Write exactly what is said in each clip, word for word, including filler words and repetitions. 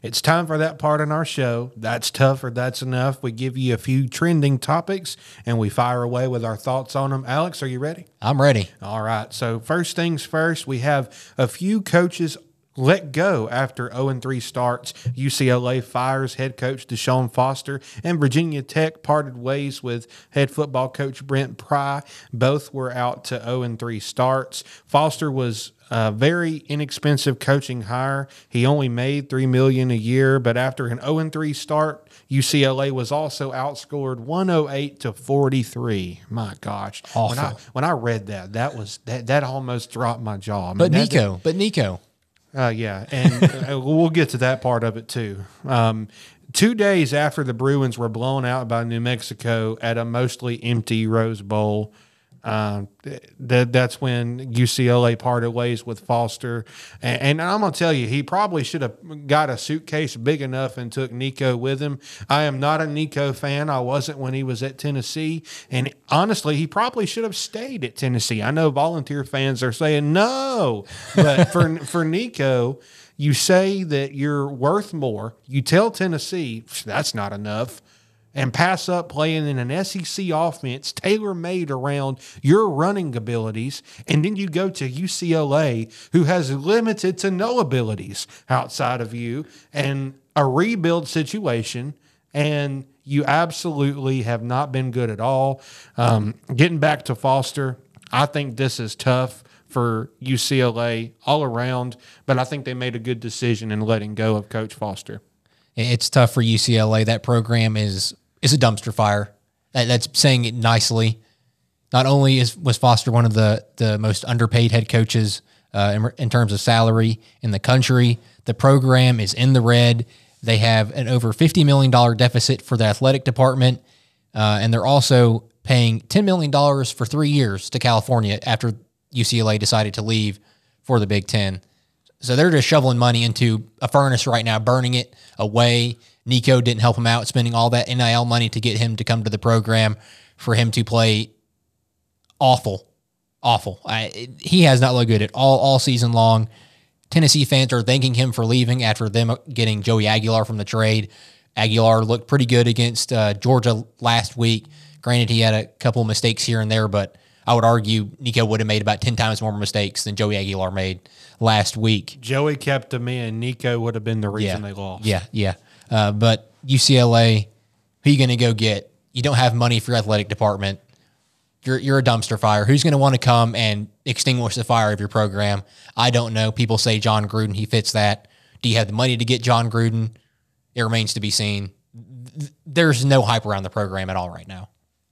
It's time for that part in our show. That's tough or that's enough. We give you a few trending topics and we fire away with our thoughts on them. Alex, are you ready? I'm ready. All right. So first things first, we have a few coaches let go after oh and three starts. U C L A fires head coach Deshaun Foster, and Virginia Tech parted ways with head football coach Brent Pry. Both were out to oh and three starts. Foster was a very inexpensive coaching hire. He only made three million dollars a year, but after an oh and three start, U C L A was also outscored one oh eight to forty-three. My gosh. Awful. When I when I read that, that was that that almost dropped my jaw. I mean, But that Nico, but Nico. Uh, yeah, and uh, we'll get to that part of it too. Um, two days after the Bruins were blown out by New Mexico at a mostly empty Rose Bowl, uh, that that's when U C L A parted ways with Foster. And, and I'm going to tell you, he probably should have got a suitcase big enough and took Nico with him. I am not a Nico fan. I wasn't when he was at Tennessee. And honestly, he probably should have stayed at Tennessee. I know Volunteer fans are saying no, but for for Nico, you say that you're worth more. You tell Tennessee that's not enough, and pass up playing in an S E C offense tailor-made around your running abilities, and then you go to U C L A, who has limited to no abilities outside of you, and a rebuild situation, and you absolutely have not been good at all. Um, getting back to Foster, I think this is tough for U C L A all around, but I think they made a good decision in letting go of Coach Foster. It's tough for U C L A. That program is is a dumpster fire. That, that's saying it nicely. Not only is was Foster one of the, the most underpaid head coaches uh, in, in terms of salary in the country, the program is in the red. They have an over fifty million dollars deficit for the athletic department, uh, and they're also paying ten million dollars for three years to California after U C L A decided to leave for the Big Ten. So they're just shoveling money into a furnace right now, burning it away. Nico didn't help him out, spending all that N I L money to get him to come to the program, for him to play awful, awful. I, he has not looked good at all all season long. Tennessee fans are thanking him for leaving after them getting Joey Aguilar from the trade. Aguilar looked pretty good against uh, Georgia last week. Granted, he had a couple of mistakes here and there, but I would argue Nico would have made about ten times more mistakes than Joey Aguilar made last week. Joey kept him in. Nico would have been the reason yeah. they lost. Yeah, yeah. Uh, but U C L A, who are you going to go get? You don't have money for your athletic department. You're you're a dumpster fire. Who's going to want to come and extinguish the fire of your program? I don't know. People say John Gruden. He fits that. Do you have the money to get John Gruden? It remains to be seen. There's no hype around the program at all right now.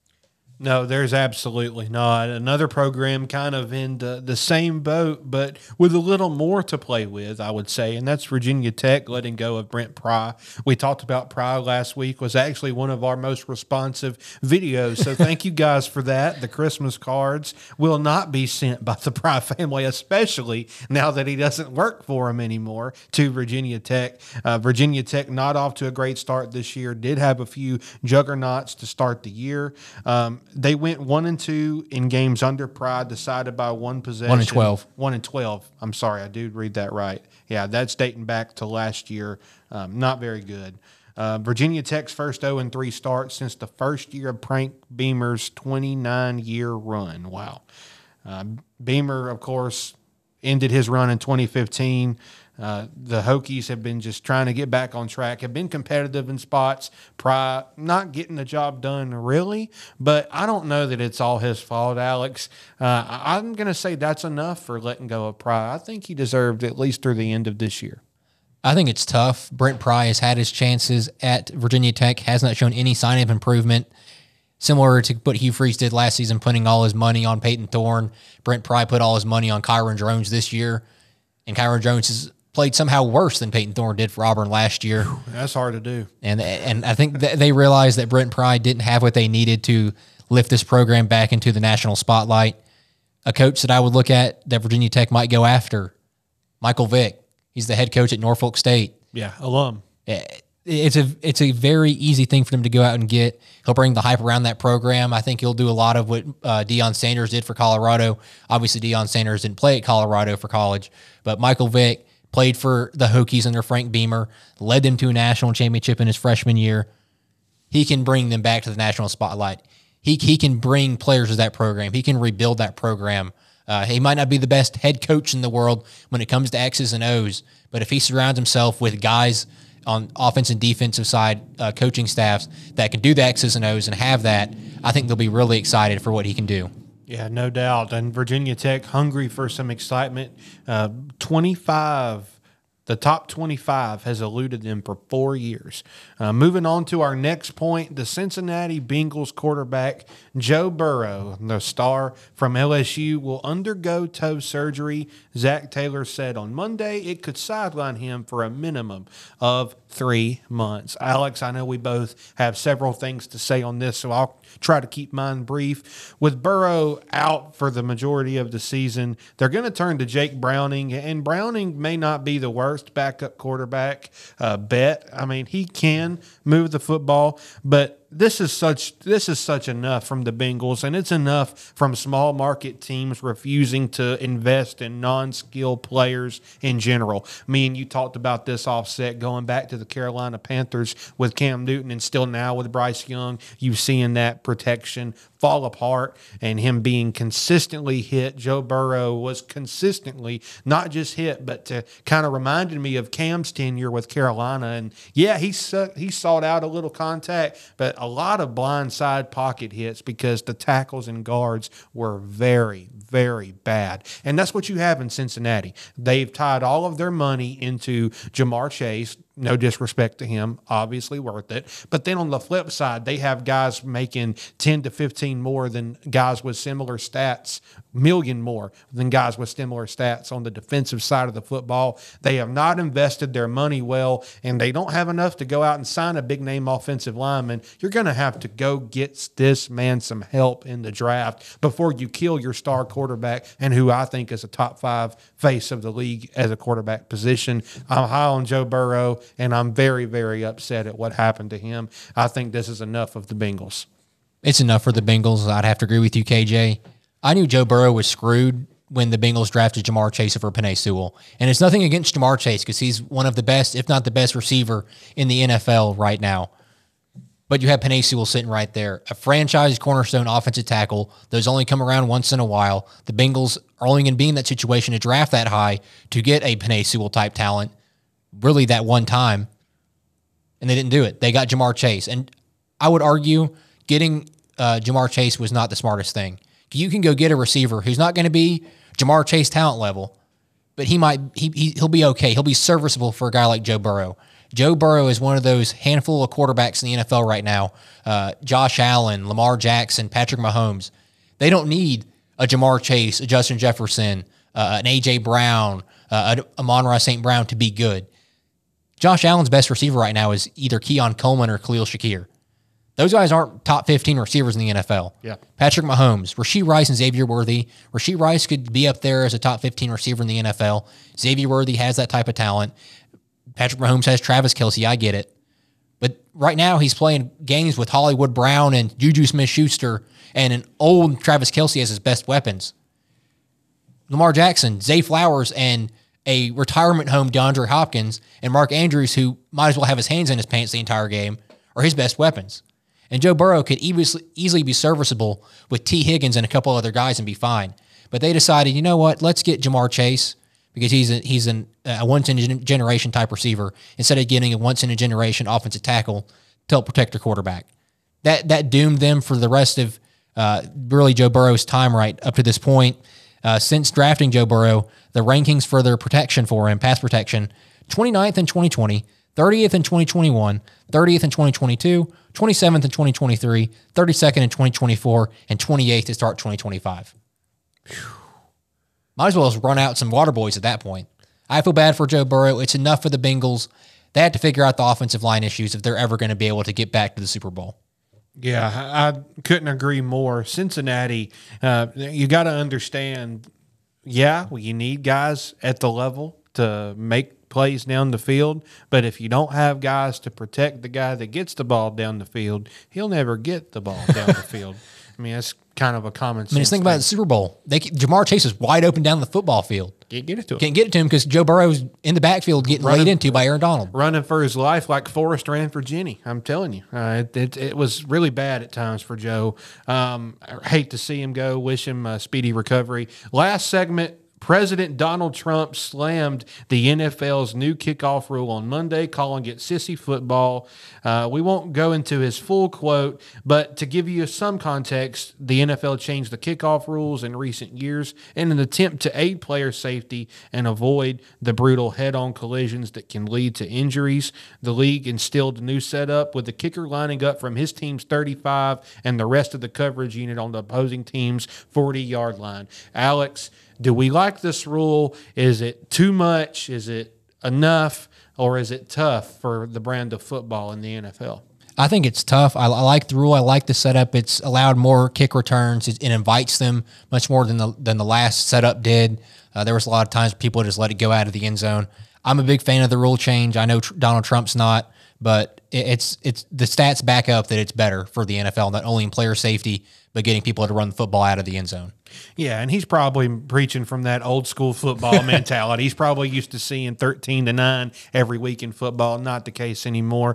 No, there's absolutely not. Another program kind of in the, the same boat, but with a little more to play with, I would say, and that's Virginia Tech letting go of Brent Pry. We talked about Pry last week, was actually one of our most responsive videos, so thank you guys for that. The Christmas cards will not be sent by the Pry family, especially now that he doesn't work for them anymore, to Virginia Tech. Uh, Virginia Tech not off to a great start this year, did have a few juggernauts to start the year. Um, They went one and two in games under Pry, decided by one possession. One and twelve. One and twelve. I'm sorry, I did read that right. Yeah, that's dating back to last year. Um, not very good. Uh, Virginia Tech's first oh and three start since the first year of Frank Beamer's twenty-nine year run. Wow. Uh, Beamer, of course, ended his run in twenty fifteen. Uh, the Hokies have been just trying to get back on track, have been competitive in spots. Pry not getting the job done really, but I don't know that it's all his fault, Alex. Uh, I'm going to say that's enough for letting go of Pry. I think he deserved at least through the end of this year. I think it's tough. Brent Pry has had his chances at Virginia Tech, has not shown any sign of improvement. Similar to what Hugh Freeze did last season, putting all his money on Peyton Thorne. Brent Pry put all his money on Kyron Jones this year, and Kyron Jones has played somehow worse than Peyton Thorne did for Auburn last year. That's hard to do. And and I think th- they realized that Brent Pry didn't have what they needed to lift this program back into the national spotlight. A coach that I would look at that Virginia Tech might go after, Michael Vick. He's the head coach at Norfolk State. Yeah, alum. It's a it's a very easy thing for them to go out and get. He'll bring the hype around that program. I think he'll do a lot of what uh, Deion Sanders did for Colorado. Obviously, Deion Sanders didn't play at Colorado for college, but Michael Vick played for the Hokies under Frank Beamer, led them to a national championship in his freshman year. He can bring them back to the national spotlight. He he can bring players to that program. He can rebuild that program. Uh, he might not be the best head coach in the world when it comes to X's and O's, but if he surrounds himself with guys on offense and defensive side uh, coaching staffs that can do the X's and O's and have that, I think they'll be really excited for what he can do. Yeah, no doubt. And Virginia Tech hungry for some excitement. Uh, twenty-five. The top twenty-five has eluded them for four years. Uh, moving on to our next point, the Cincinnati Bengals quarterback Joe Burrow, the star from L S U, will undergo toe surgery. Zach Taylor said on Monday it could sideline him for a minimum of three months. Alex, I know we both have several things to say on this, so I'll try to keep mine brief. With Burrow out for the majority of the season, they're going to turn to Jake Browning, and Browning may not be the worst backup quarterback uh, bet. I mean, he can move the football, but this is such this is such enough from the Bengals, and it's enough from small market teams refusing to invest in non-skilled players in general. Me and you talked about this offset going back to the Carolina Panthers with Cam Newton, and still now with Bryce Young, you've seen that protection fall apart and him being consistently hit. Joe Burrow was consistently not just hit, but to kind of reminded me of Cam's tenure with Carolina. And yeah, he he sought out a little contact, but a lot of blindside pocket hits because the tackles and guards were very, very bad. And that's what you have in Cincinnati. They've tied all of their money into Jamar Chase. No disrespect to him, obviously worth it. But then on the flip side, they have guys making ten to fifteen more than guys with similar stats, million more than guys with similar stats on the defensive side of the football. They have not invested their money well, and they don't have enough to go out and sign a big-name offensive lineman. You're going to have to go get this man some help in the draft before you kill your star quarterback, and who I think is a top five face of the league as a quarterback position. I'm high on Joe Burrow, and I'm very, very upset at what happened to him. I think this is enough of the Bengals. It's enough for the Bengals. I'd have to agree with you, K J. I knew Joe Burrow was screwed when the Bengals drafted Jamar Chase over Penei Sewell. And it's nothing against Jamar Chase because he's one of the best, if not the best receiver in the N F L right now. But you have Penei Sewell sitting right there, a franchise cornerstone offensive tackle. Those only come around once in a while. The Bengals are only going to be in that situation to draft that high to get a Penei Sewell type talent, really that one time, and they didn't do it. They got Jamar Chase. And I would argue getting uh, Jamar Chase was not the smartest thing. You can go get a receiver who's not going to be Jamar Chase talent level, but he might he, he he'll be okay. He'll be serviceable for a guy like Joe Burrow. Joe Burrow is one of those handful of quarterbacks in the N F L right now. Uh, Josh Allen, Lamar Jackson, Patrick Mahomes. They don't need a Jamar Chase, a Justin Jefferson, uh, an A J Brown, uh, a Amon-Ra Saint Brown to be good. Josh Allen's best receiver right now is either Keon Coleman or Khalil Shakir. Those guys aren't top fifteen receivers in the N F L. Yeah. Patrick Mahomes, Rashee Rice, and Xavier Worthy. Rashee Rice could be up there as a top fifteen receiver in the N F L. Xavier Worthy has that type of talent. Patrick Mahomes has Travis Kelce. I get it. But right now he's playing games with Hollywood Brown and Juju Smith-Schuster and an old Travis Kelce as his best weapons. Lamar Jackson, Zay Flowers, and a retirement home DeAndre Hopkins, and Mark Andrews, who might as well have his hands in his pants the entire game, are his best weapons. And Joe Burrow could easily, easily be serviceable with T. Higgins and a couple other guys and be fine. But they decided, you know what, let's get Jamar Chase because he's a, he's an, a once-in-a-generation type receiver instead of getting a once-in-a-generation offensive tackle to help protect their quarterback. That that doomed them for the rest of uh, really Joe Burrow's time right up to this point. Uh, since drafting Joe Burrow, the rankings for their protection for him, pass protection, twenty-ninth in twenty twenty, thirtieth in twenty twenty-one, thirtieth in twenty twenty-two, twenty-seventh in twenty twenty-three, thirty-second in twenty twenty-four, and twenty-eighth to start twenty twenty-five. Whew. Might as well run out some water boys at that point. I feel bad for Joe Burrow. It's enough for the Bengals. They have to figure out the offensive line issues if they're ever going to be able to get back to the Super Bowl. Yeah, I couldn't agree more. Cincinnati, uh, you got to understand, yeah, well, you need guys at the level to make plays down the field, but if you don't have guys to protect the guy that gets the ball down the field, he'll never get the ball down the field. I mean, that's kind of a common sense. I mean, just think about the Super Bowl. They Jamar Chase is wide open down the football field. Can't get it to him. Can't get it to him because Joe Burrow's in the backfield getting Running- laid into by Aaron Donald. Running for his life like Forrest ran for Jenny. I'm telling you. Uh, it, it, it was really bad at times for Joe. Um, I hate to see him go. Wish him a speedy recovery. Last segment. President Donald Trump slammed the N F L's new kickoff rule on Monday, calling it sissy football. Uh, we won't go into his full quote, but to give you some context, the N F L changed the kickoff rules in recent years in an attempt to aid player safety and avoid the brutal head-on collisions that can lead to injuries. The league instilled a new setup with the kicker lining up from his team's thirty-five and the rest of the coverage unit on the opposing team's forty-yard line. Alex, do we like this rule? Is it too much? Is it enough? Or is it tough for the brand of football in the N F L? I think it's tough. I, I like the rule. I like the setup. It's allowed more kick returns. It, it invites them much more than the than the last setup did. Uh, there was a lot of times people just let it go out of the end zone. I'm a big fan of the rule change. I know tr- Donald Trump's not, but it, it's it's the stats back up that it's better for the N F L, not only in player safety, but getting people to run the football out of the end zone. Yeah, and he's probably preaching from that old school football mentality. He's probably used to seeing thirteen to nine every week in football. Not the case anymore.